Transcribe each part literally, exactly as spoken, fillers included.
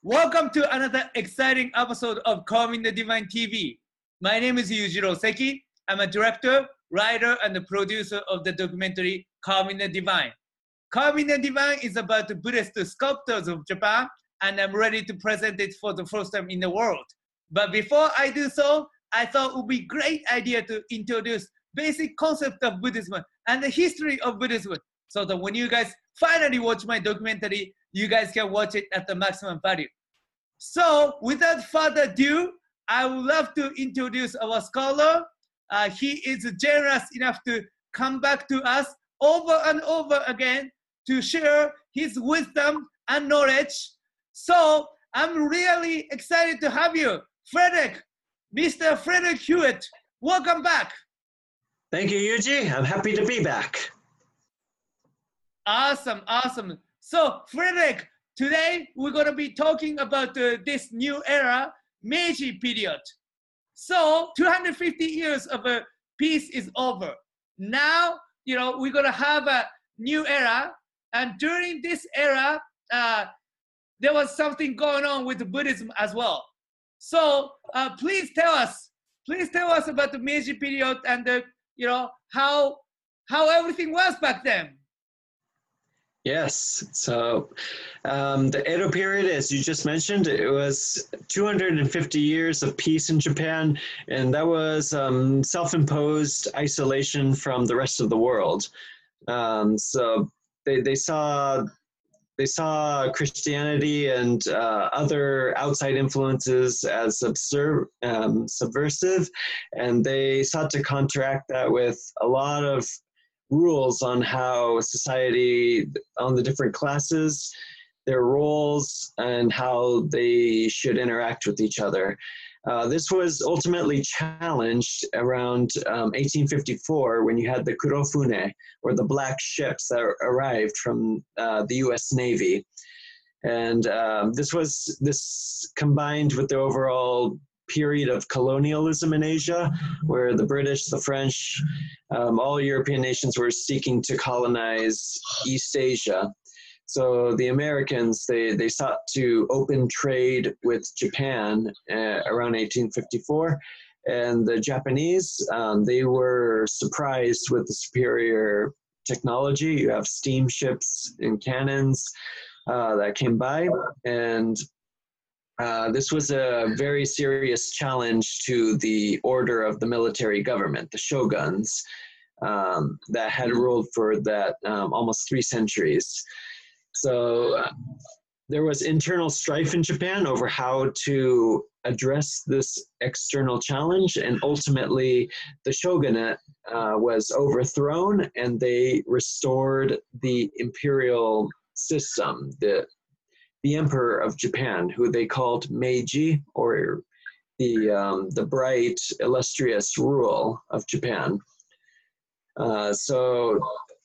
Welcome to another exciting episode of Calm in the Divine T V. My name is Yujiro Seki. I'm a director, writer, and the producer of the documentary Calm in the Divine. Calm in the Divine is about the Buddhist sculptors of Japan, and I'm ready to present it for the first time in the world. But before I do so, I thought it would be a great idea to introduce basic concept of Buddhism and the history of Buddhism, so that when you guys finally watch my documentary, you guys can watch it at the maximum value. So without further ado, I would love to introduce our scholar. Uh, he is generous enough to come back to us over and over again to share his wisdom and knowledge. So I'm really excited to have you, Frederick, Mister Frederick Hewitt. Welcome back. Thank you, Yuji. I'm happy to be back. Awesome, awesome. So Frederick, today we're going to be talking about uh, this new era, Meiji period. So two hundred fifty years of a peace is over. Now, you know, we're going to have a new era. And during this era, uh, there was something going on with Buddhism as well. So uh, please tell us, please tell us about the Meiji period and the, you know, how how everything was back then. Yes, so um, the Edo period, as you just mentioned, it was two hundred fifty years of peace in Japan, and that was um, self-imposed isolation from the rest of the world. Um, so they, they saw they saw Christianity and uh, other outside influences as subser- um, subversive, and they sought to counteract that with a lot of rules on how society, on the different classes, their roles, and how they should interact with each other. Uh, this was ultimately challenged around um, eighteen fifty-four when you had the Kurofune, or the black ships that arrived from uh, the U S Navy. And um, this was this combined with the overall period of colonialism in Asia, where the British, the French, um, all European nations were seeking to colonize East Asia. So the Americans, they, they sought to open trade with Japan uh, around eighteen fifty-four. And the Japanese, um, they were surprised with the superior technology. You have steamships and cannons uh, that came by. And Uh, this was a very serious challenge to the order of the military government, the shoguns, um, that had ruled for that um, almost three centuries. So uh, there was internal strife in Japan over how to address this external challenge, and ultimately the shogunate uh, was overthrown, and they restored the imperial system, the the Emperor of Japan, who they called Meiji, or the um, the bright, illustrious rule of Japan. Uh, so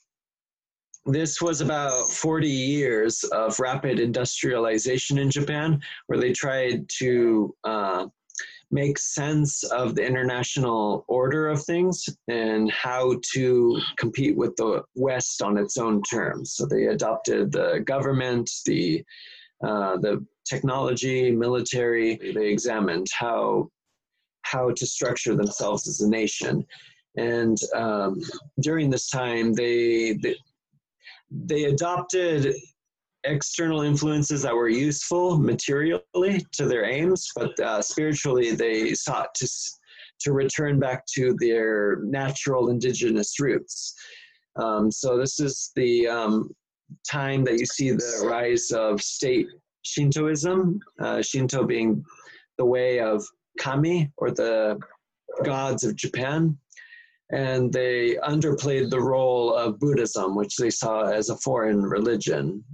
this was about forty years of rapid industrialization in Japan, where they tried to uh, make sense of the international order of things and how to compete with the West on its own terms. So they adopted the government, the Uh, the technology, military. They examined how how to structure themselves as a nation. And um, during this time, they, they they adopted external influences that were useful materially to their aims, but uh, spiritually they sought to to return back to their natural indigenous roots. Um, so this is the um, time that you see the rise of state Shintoism, uh, Shinto being the way of kami, or the gods of Japan. And they underplayed the role of Buddhism, which they saw as a foreign religion.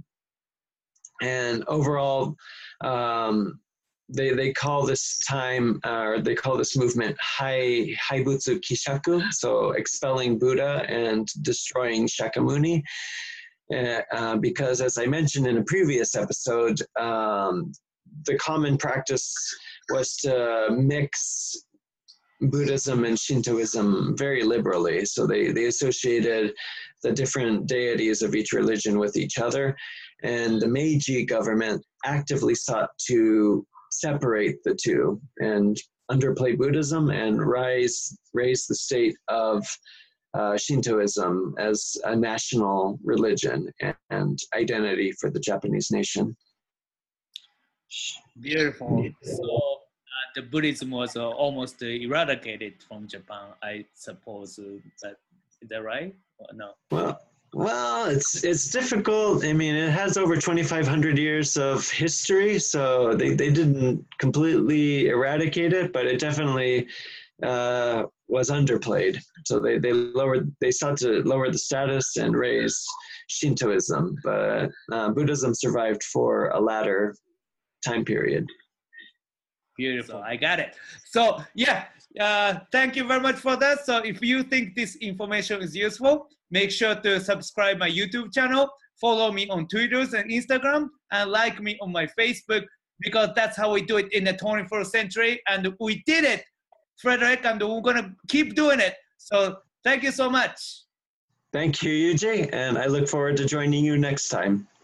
And overall, um, they, they call this time, uh, or they call this movement Hai, Haibutsu Kishaku, so expelling Buddha and destroying Shakyamuni. Uh, uh, because, as I mentioned in a previous episode, um, the common practice was to mix Buddhism and Shintoism very liberally. So they, they associated the different deities of each religion with each other. And the Meiji government actively sought to separate the two and underplay Buddhism and rise, raise the state of uh, Shintoism as a national religion and, and identity for the Japanese nation. Beautiful. So uh, the Buddhism was uh, almost uh, eradicated from Japan, I suppose. Uh, that, is that right? Or no? Well, well, it's it's difficult. I mean, it has over twenty-five hundred years of history, so they, they didn't completely eradicate it, but it definitely uh, was underplayed. So they, they lowered, they sought to lower the status and raise Shintoism, but uh, Buddhism survived for a latter time period. Beautiful. I got it. So yeah, uh, thank you very much for that. So if you think this information is useful, make sure to subscribe my YouTube channel, follow me on Twitter and Instagram, and like me on my Facebook, because that's how we do it in the twenty-first century. And we did it, Frederick, and we're gonna keep doing it. So thank you so much. Thank you, Yuji, and I look forward to joining you next time.